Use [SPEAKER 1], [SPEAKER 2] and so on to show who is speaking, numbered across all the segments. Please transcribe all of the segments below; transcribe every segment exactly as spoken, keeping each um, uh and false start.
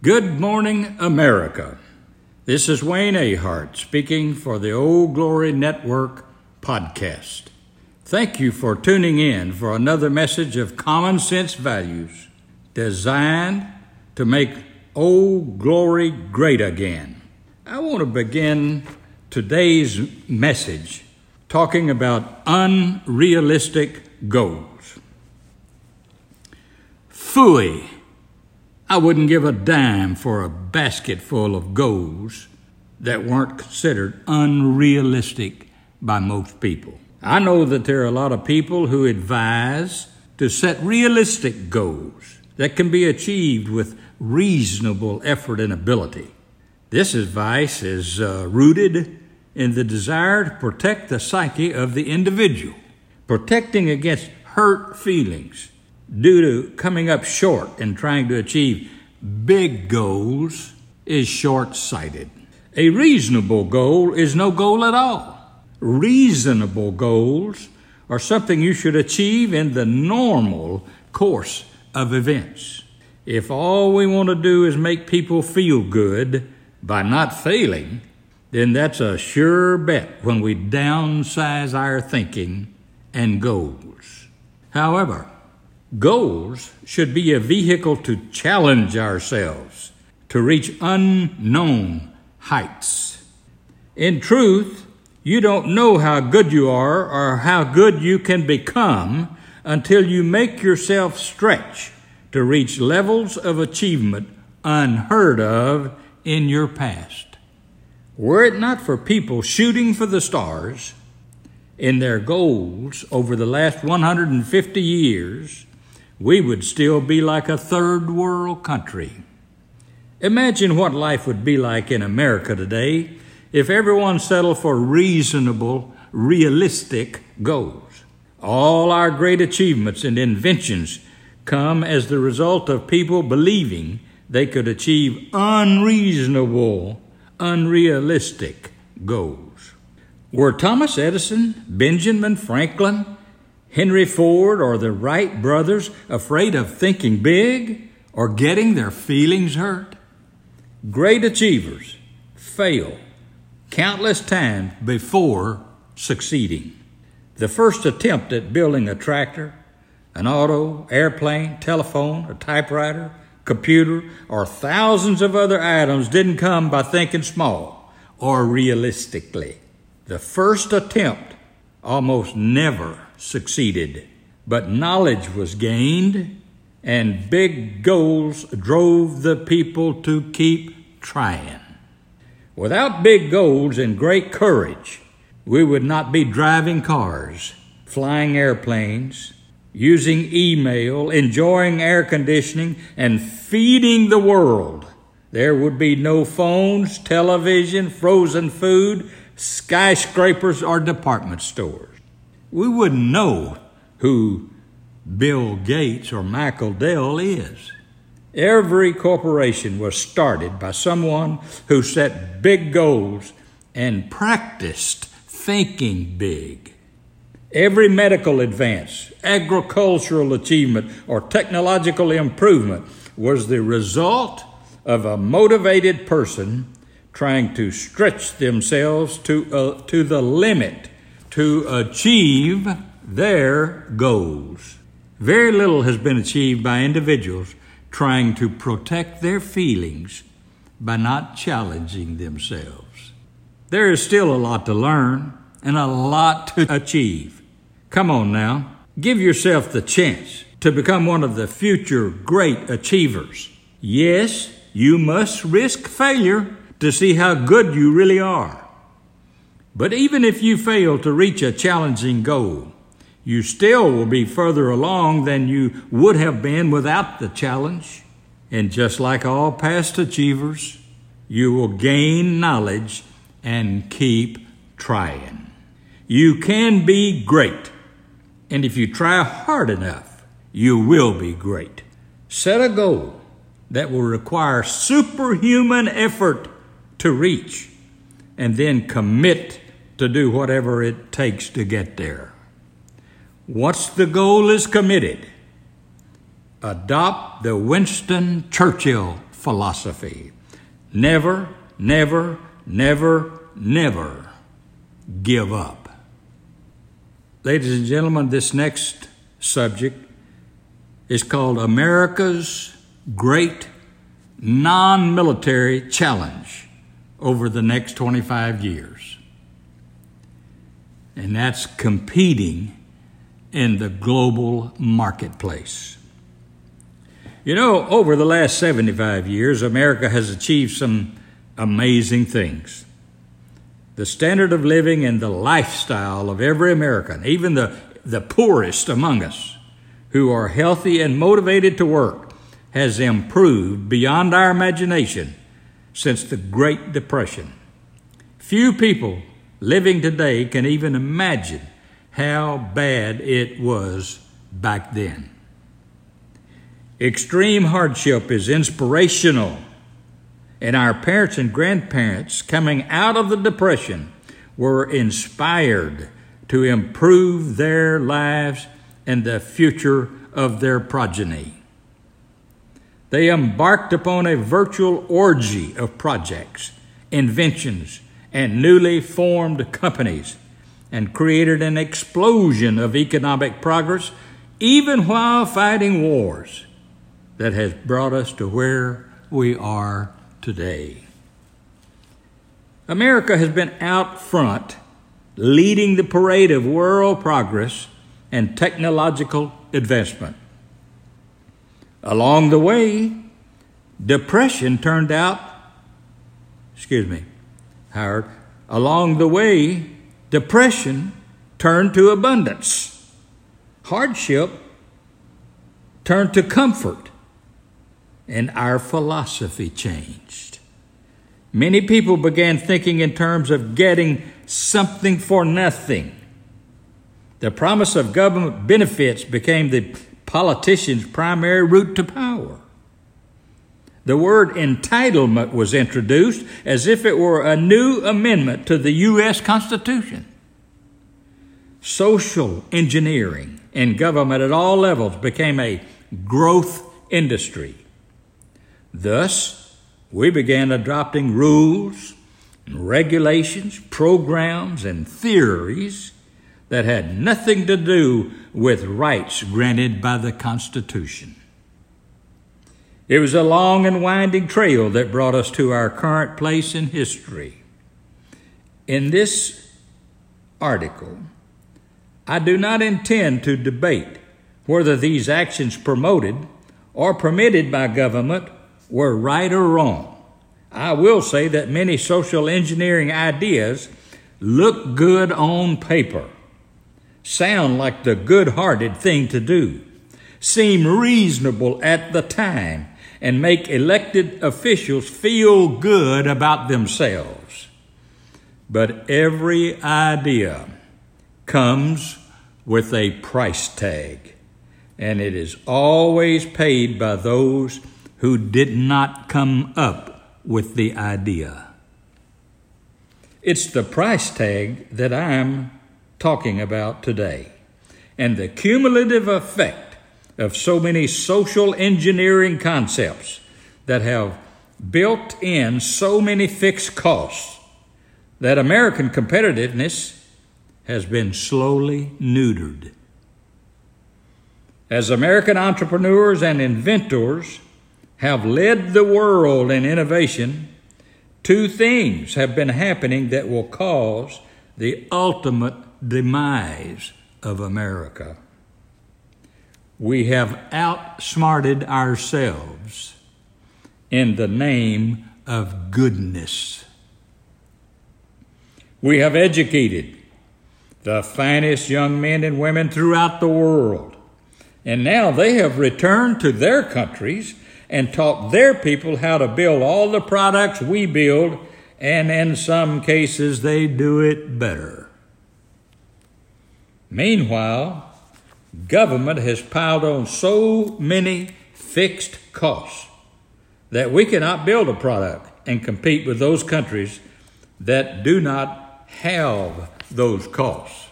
[SPEAKER 1] Good morning, America. This is Wayne Ahart speaking for the Old Glory Network podcast. Thank you for tuning in for another message of common sense values designed to make Old Glory great again. I want to begin today's message talking about unrealistic goals. Phooey! I wouldn't give a dime for a basket full of goals that weren't considered unrealistic by most people. I know that there are a lot of people who advise to set realistic goals that can be achieved with reasonable effort and ability. This advice is uh, rooted in the desire to protect the psyche of the individual, protecting against hurt feelings due to coming up short and trying to achieve big goals is short-sighted. A reasonable goal is no goal at all. Reasonable goals are something you should achieve in the normal course of events. If all we want to do is make people feel good by not failing, then that's a sure bet when we downsize our thinking and goals. However, goals should be a vehicle to challenge ourselves to reach unknown heights. In truth, you don't know how good you are or how good you can become until you make yourself stretch to reach levels of achievement unheard of in your past. Were it not for people shooting for the stars in their goals over the last one hundred fifty years, we would still be like a third world country. Imagine what life would be like in America today if everyone settled for reasonable, realistic goals. All our great achievements and inventions come as the result of people believing they could achieve unreasonable, unrealistic goals. Were Thomas Edison, Benjamin Franklin, Henry Ford, or the Wright brothers afraid of thinking big or getting their feelings hurt? Great achievers fail countless times before succeeding. The first attempt at building a tractor, an auto, airplane, telephone, a typewriter, computer, or thousands of other items didn't come by thinking small or realistically. The first attempt almost never succeeded, but knowledge was gained and big goals drove the people to keep trying. Without big goals and great courage, we would not be driving cars, flying airplanes, using email, enjoying air conditioning, and feeding the world. There would be no phones, television, frozen food, skyscrapers, or department stores. We wouldn't know who Bill Gates or Michael Dell is. Every corporation was started by someone who set big goals and practiced thinking big. Every medical advance, agricultural achievement, or technological improvement was the result of a motivated person trying to stretch themselves to, uh, to the limit to achieve their goals. Very little has been achieved by individuals trying to protect their feelings by not challenging themselves. There is still a lot to learn and a lot to achieve. Come on now, give yourself the chance to become one of the future great achievers. Yes, you must risk failure to see how good you really are. But even if you fail to reach a challenging goal, you still will be further along than you would have been without the challenge. And just like all past achievers, you will gain knowledge and keep trying. You can be great. And if you try hard enough, you will be great. Set a goal that will require superhuman effort to reach, and then commit to do whatever it takes to get there. Once the goal is committed, adopt the Winston Churchill philosophy. Never, never, never, never give up. Ladies and gentlemen, this next subject is called America's Great Non-Military Challenge over the next twenty-five years. And that's competing in the global marketplace. You know, over the last seventy-five years, America has achieved some amazing things. The standard of living and the lifestyle of every American, even the, the poorest among us, who are healthy and motivated to work, has improved beyond our imagination since the Great Depression. Few people living today can even imagine how bad it was back then. Extreme hardship is inspirational, and our parents and grandparents coming out of the Depression were inspired to improve their lives and the future of their progeny. They embarked upon a virtual orgy of projects, inventions, and newly formed companies, and created an explosion of economic progress, even while fighting wars that has brought us to where we are today. America has been out front, leading the parade of world progress and technological advancement. Along the way, depression turned out, excuse me, Howard, along the way, depression turned to abundance. Hardship turned to comfort, and our philosophy changed. Many people began thinking in terms of getting something for nothing. The promise of government benefits became the politicians' primary route to power. The word entitlement was introduced as if it were a new amendment to the U S Constitution. Social engineering in government at all levels became a growth industry. Thus, we began adopting rules, and regulations, programs, and theories that had nothing to do with rights granted by the Constitution. It was a long and winding trail that brought us to our current place in history. In this article, I do not intend to debate whether these actions promoted or permitted by government were right or wrong. I will say that many social engineering ideas look good on paper, sound like the good-hearted thing to do, seem reasonable at the time, and make elected officials feel good about themselves. But every idea comes with a price tag, and it is always paid by those who did not come up with the idea. It's the price tag that I'm talking about today, and the cumulative effect of so many social engineering concepts that have built in so many fixed costs that American competitiveness has been slowly neutered. As American entrepreneurs and inventors have led the world in innovation, two things have been happening that will cause the ultimate demise of America. We have outsmarted ourselves in the name of goodness. We have educated the finest young men and women throughout the world, and now they have returned to their countries and taught their people how to build all the products we build, and in some cases they do it better. Meanwhile, government has piled on so many fixed costs that we cannot build a product and compete with those countries that do not have those costs.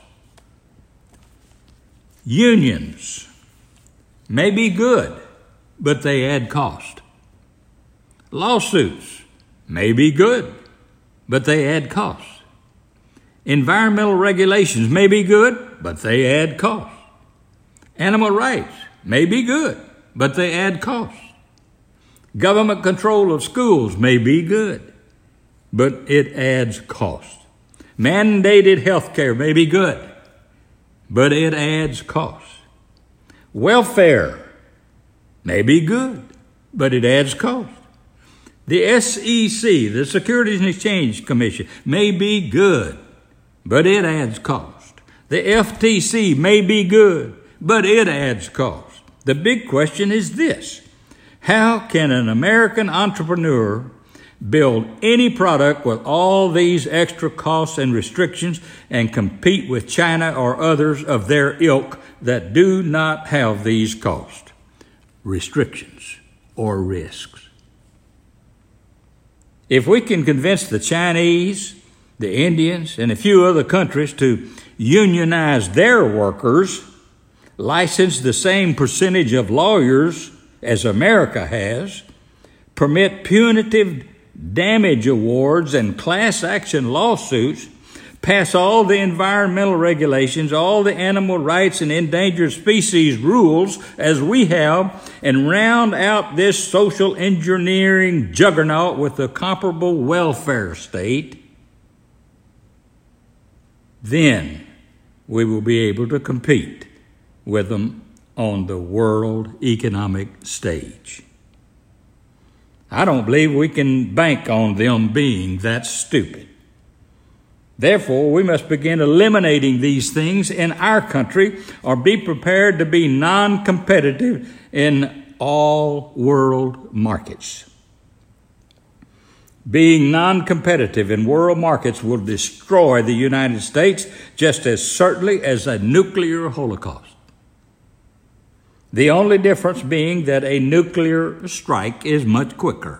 [SPEAKER 1] Unions may be good, but they add cost. Lawsuits may be good, but they add costs. Environmental regulations may be good, but they add costs. Animal rights may be good, but they add costs. Government control of schools may be good, but it adds cost. Mandated health care may be good, but it adds cost. Welfare may be good, but it adds cost. The S E C, the Securities and Exchange Commission, may be good, but it adds cost. The F T C may be good, but it adds cost. The big question is this: how can an American entrepreneur build any product with all these extra costs and restrictions and compete with China or others of their ilk that do not have these costs, restrictions, or risks? If we can convince the Chinese, the Indians, and a few other countries to unionize their workers, license the same percentage of lawyers as America has, permit punitive damage awards and class action lawsuits, pass all the environmental regulations, all the animal rights and endangered species rules as we have, and round out this social engineering juggernaut with a comparable welfare state, then we will be able to compete with them on the world economic stage. I don't believe we can bank on them being that stupid. Therefore, we must begin eliminating these things in our country or be prepared to be non-competitive in all world markets. Being non-competitive in world markets will destroy the United States just as certainly as a nuclear holocaust. The only difference being that a nuclear strike is much quicker.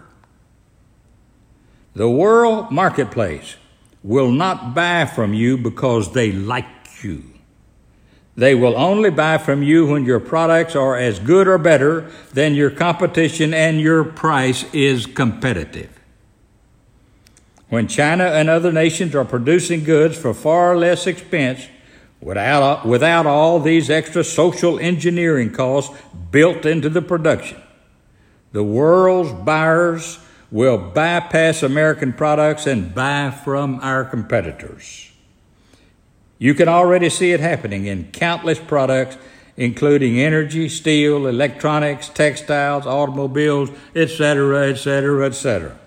[SPEAKER 1] The world marketplace will not buy from you because they like you. They will only buy from you when your products are as good or better than your competition and your price is competitive. When China and other nations are producing goods for far less expense without, without all these extra social engineering costs built into the production, the world's buyers will bypass American products and buy from our competitors. You can already see it happening in countless products, including energy, steel, electronics, textiles, automobiles, et cetera, et cetera, et cetera.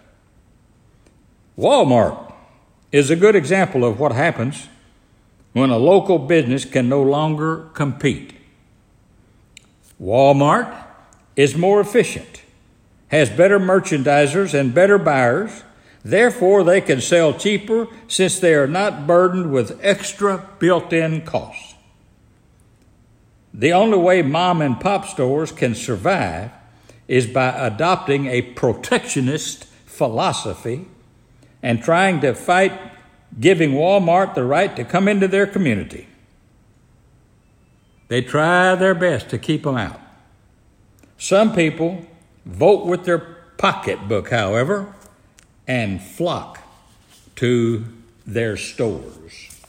[SPEAKER 1] Walmart is a good example of what happens when a local business can no longer compete. Walmart is more efficient, has better merchandisers and better buyers. Therefore, they can sell cheaper since they are not burdened with extra built-in costs. The only way mom and pop stores can survive is by adopting a protectionist philosophy and trying to fight giving Walmart the right to come into their community. They try their best to keep them out. Some people vote with their pocketbook, however, and flock to their stores.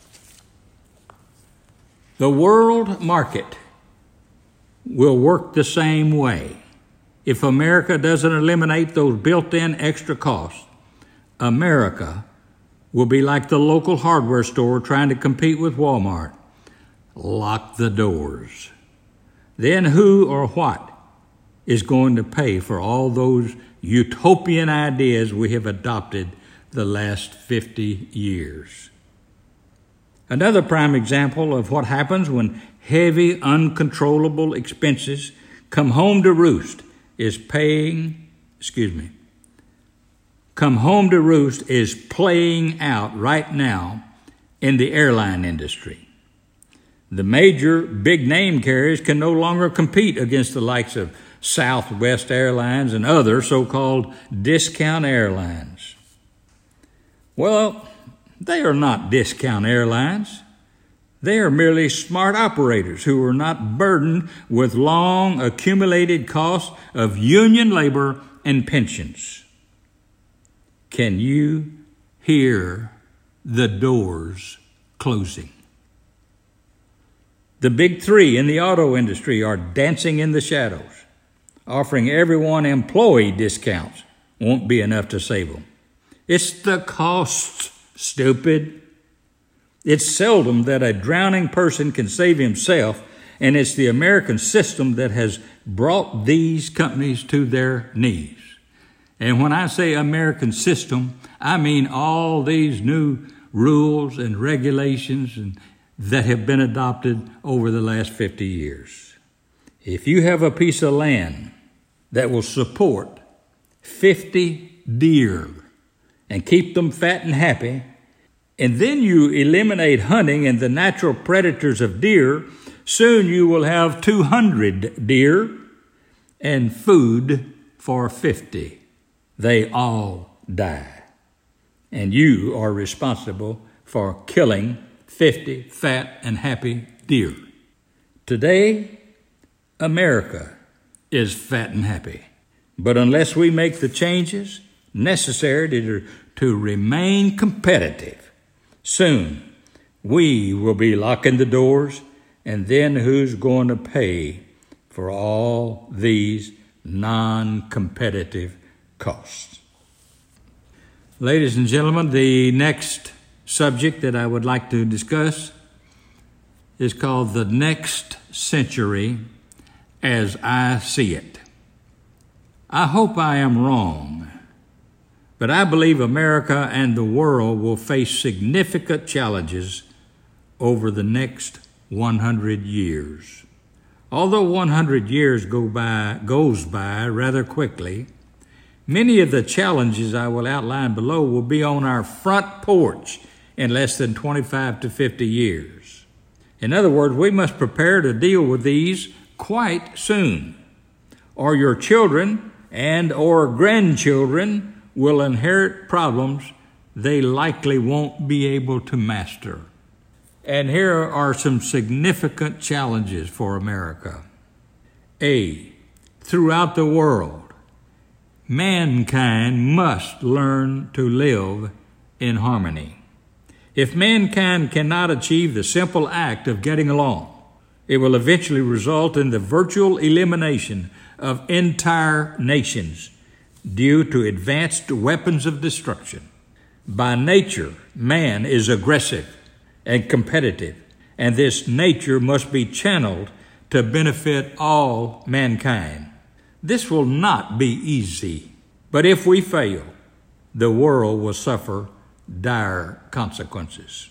[SPEAKER 1] The world market will work the same way. If America doesn't eliminate those built-in extra costs, America will be like the local hardware store trying to compete with Walmart. Lock the doors. Then who or what is going to pay for all those utopian ideas we have adopted the last fifty years? Another prime example of what happens when heavy, uncontrollable expenses come home to roost is paying, excuse me, come home to roost is playing out right now in the airline industry. The major big name carriers can no longer compete against the likes of Southwest Airlines and other so-called discount airlines. Well, they are not discount airlines. They are merely smart operators who are not burdened with long accumulated costs of union labor and pensions. Can you hear the doors closing? The big three in the auto industry are dancing in the shadows. Offering everyone employee discounts won't be enough to save them. It's the costs, stupid. It's seldom that a drowning person can save himself, and it's the American system that has brought these companies to their knees. And when I say American system, I mean all these new rules and regulations and that have been adopted over the last fifty years. If you have a piece of land that will support fifty deer and keep them fat and happy, and then you eliminate hunting and the natural predators of deer, soon you will have two hundred deer and food for fifty. They all die. And you are responsible for killing fifty fat and happy deer. Today, America is fat and happy. But unless we make the changes necessary to, to remain competitive, soon we will be locking the doors, and then who's going to pay for all these non-competitive costs? Ladies and gentlemen, the next subject that I would like to discuss is called the next century as I see it. I hope I am wrong, but I believe America and the world will face significant challenges over the next one hundred years. Although one hundred years go by, goes by rather quickly, many of the challenges I will outline below will be on our front porch in less than twenty-five to fifty years. In other words, we must prepare to deal with these quite soon, or your children and or grandchildren will inherit problems they likely won't be able to master. And here are some significant challenges for America. A, throughout the world, mankind must learn to live in harmony. If mankind cannot achieve the simple act of getting along, it will eventually result in the virtual elimination of entire nations due to advanced weapons of destruction. By nature, man is aggressive and competitive, and this nature must be channeled to benefit all mankind. This will not be easy, but if we fail, the world will suffer dire consequences.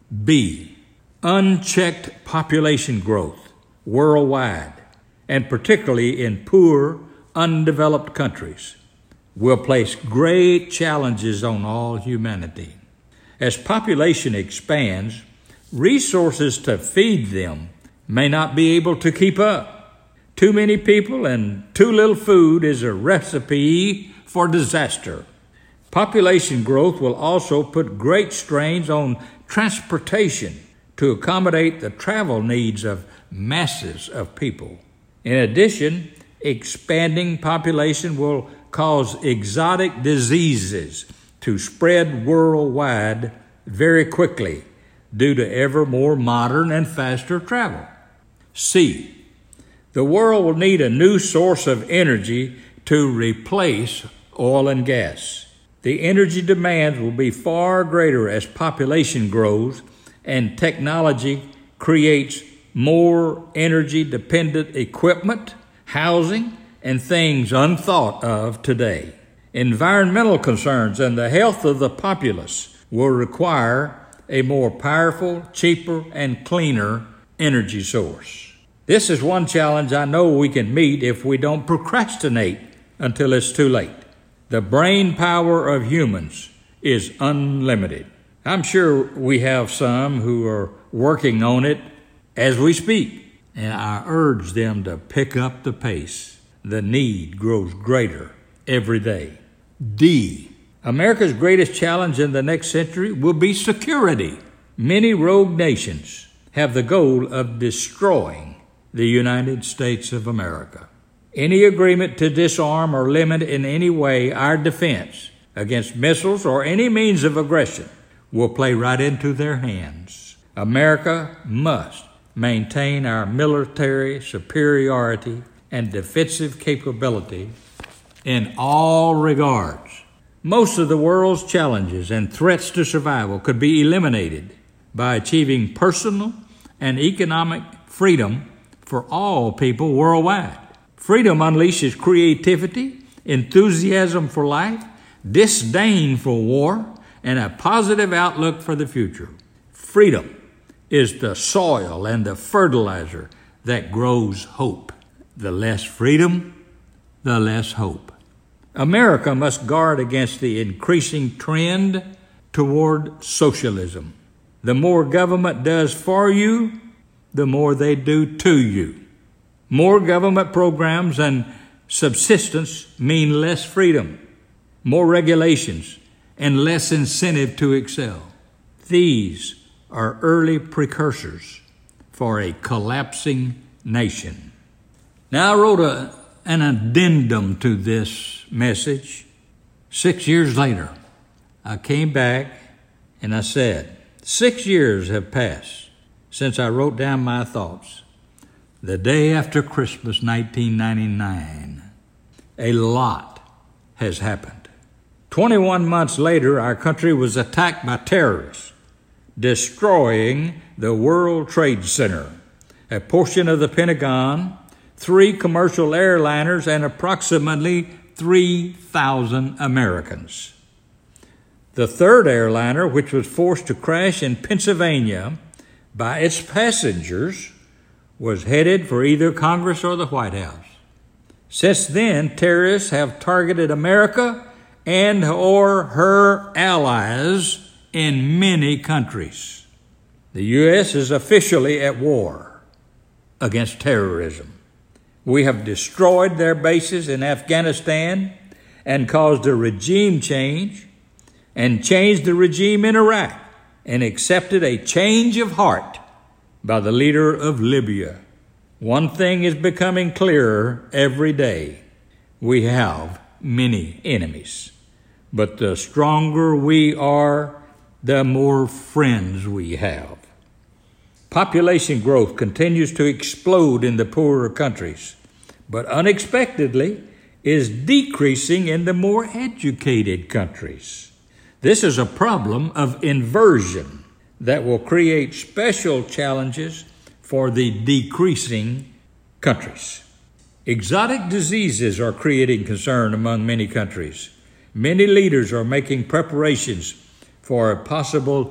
[SPEAKER 1] B, unchecked population growth worldwide, and particularly in poor, undeveloped countries, will place great challenges on all humanity. As population expands, resources to feed them may not be able to keep up. Too many people and too little food is a recipe for disaster. Population growth will also put great strains on transportation to accommodate the travel needs of masses of people. In addition, expanding population will cause exotic diseases to spread worldwide very quickly due to ever more modern and faster travel. C, the world will need a new source of energy to replace oil and gas. The energy demands will be far greater as population grows and technology creates more energy-dependent equipment, housing, and things unthought of today. Environmental concerns and the health of the populace will require a more powerful, cheaper, and cleaner energy source. This is one challenge I know we can meet if we don't procrastinate until it's too late. The brain power of humans is unlimited. I'm sure we have some who are working on it as we speak, and I urge them to pick up the pace. The need grows greater every day. D, America's greatest challenge in the next century will be security. Many rogue nations have the goal of destroying the United States of America. Any agreement to disarm or limit in any way our defense against missiles or any means of aggression will play right into their hands. America must maintain our military superiority and defensive capability in all regards. Most of the world's challenges and threats to survival could be eliminated by achieving personal and economic freedom for all people worldwide. Freedom unleashes creativity, enthusiasm for life, disdain for war, and a positive outlook for the future. Freedom is the soil and the fertilizer that grows hope. The less freedom, the less hope. America must guard against the increasing trend toward socialism. The more government does for you, the more they do to you. More government programs and subsistence mean less freedom, more regulations, and less incentive to excel. These are early precursors for a collapsing nation. Now, I wrote a, an addendum to this message. Six years later, I came back and I said, six years have passed since I wrote down my thoughts. The day after Christmas, nineteen ninety-nine, a lot has happened. twenty-one months later, our country was attacked by terrorists, destroying the World Trade Center, a portion of the Pentagon, three commercial airliners, and approximately three thousand Americans. The third airliner, which was forced to crash in Pennsylvania by its passengers, was headed for either Congress or the White House. Since then, terrorists have targeted America and or her allies in many countries. The U S is officially at war against terrorism. We have destroyed their bases in Afghanistan and caused a regime change, and changed the regime in Iraq, and accepted a change of heart by the leader of Libya. One thing is becoming clearer every day. We have many enemies, but the stronger we are, the more friends we have. Population growth continues to explode in the poorer countries, but unexpectedly is decreasing in the more educated countries. This is a problem of inversion that will create special challenges for the decreasing countries. Exotic diseases are creating concern among many countries. Many leaders are making preparations for a possible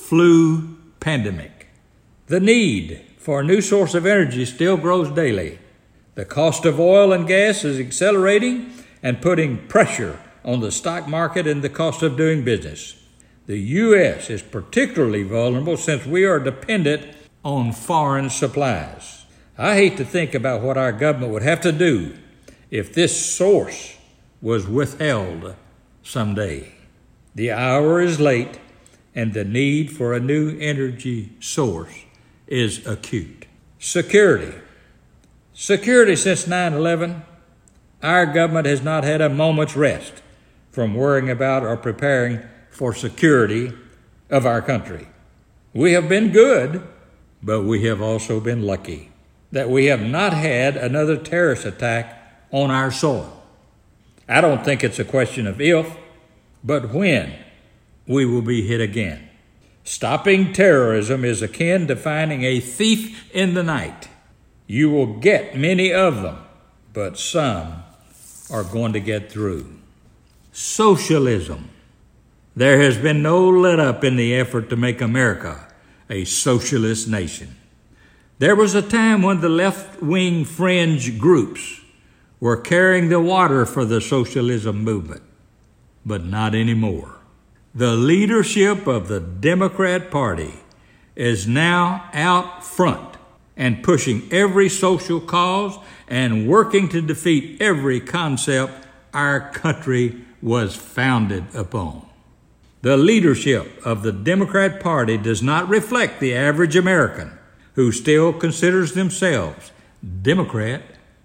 [SPEAKER 1] flu pandemic. The need for a new source of energy still grows daily. The cost of oil and gas is accelerating and putting pressure on the stock market and the cost of doing business. The U S is particularly vulnerable since we are dependent on foreign supplies. I hate to think about what our government would have to do if this source was withheld someday. The hour is late, and the need for a new energy source is acute. Security. Security since nine eleven, our government has not had a moment's rest from worrying about or preparing for security of our country. We have been good, but we have also been lucky that we have not had another terrorist attack on our soil. I don't think it's a question of if, but when we will be hit again. Stopping terrorism is akin to finding a thief in the night. You will get many of them, but some are going to get through. Socialism. There has been no let-up in the effort to make America a socialist nation. There was a time when the left-wing fringe groups were carrying the water for the socialism movement, but not anymore. The leadership of the Democrat Party is now out front and pushing every social cause and working to defeat every concept our country was founded upon. The leadership of the Democrat Party does not reflect the average American who still considers themselves Democrat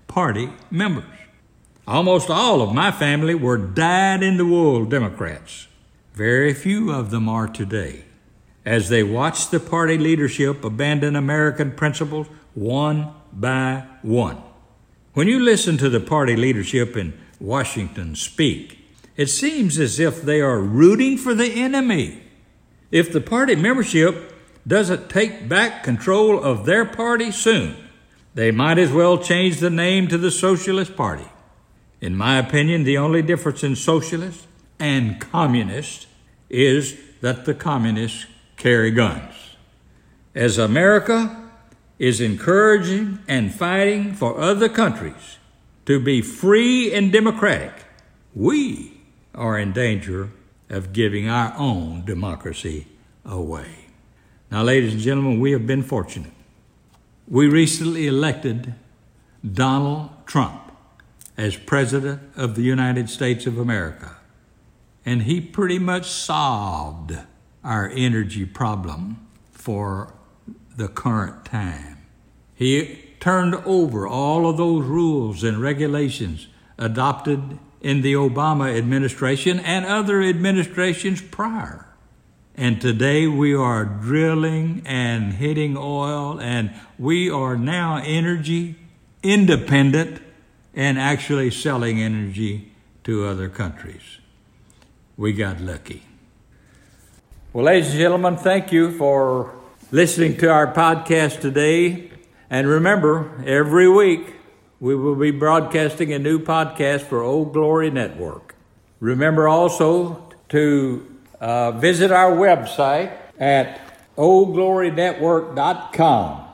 [SPEAKER 1] Party members. Almost all of my family were dyed-in-the-wool Democrats. Very few of them are today, as they watched the party leadership abandon American principles one by one. When you listen to the party leadership in Washington speak, it seems as if they are rooting for the enemy. If the party membership doesn't take back control of their party soon, they might as well change the name to the Socialist Party. In my opinion, the only difference in socialists and communists is that the communists carry guns. As America is encouraging and fighting for other countries to be free and democratic, we are in danger of giving our own democracy away. Now, ladies and gentlemen, we have been fortunate. We recently elected Donald Trump as President of the United States of America, and he pretty much solved our energy problem for the current time. He turned over all of those rules and regulations adopted in the Obama administration and other administrations prior. And today we are drilling and hitting oil, and we are now energy independent and actually selling energy to other countries. We got lucky. Well, ladies and gentlemen, thank you for listening to our podcast today. And remember, every week we will be broadcasting a new podcast for Old Glory Network. Remember also to uh, visit our website at old glory network dot com.